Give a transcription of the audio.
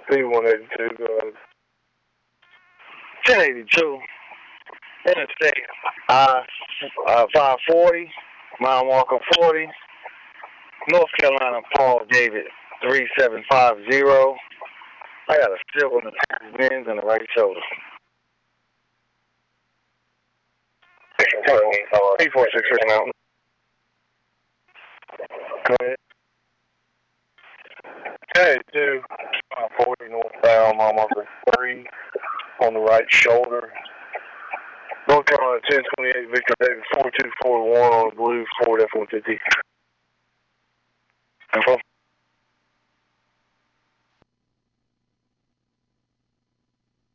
B182, 1082, Interstate 540, Mount Walker 40, North Carolina Paul David 3750. I got a still on the Benz and the right shoulder. 846 Mountain. Go ahead. 1082, 40 northbound, Mount Walker 3 on the right shoulder. North Carolina 1028, Victor David 4241 on the blue Ford F-150. Info.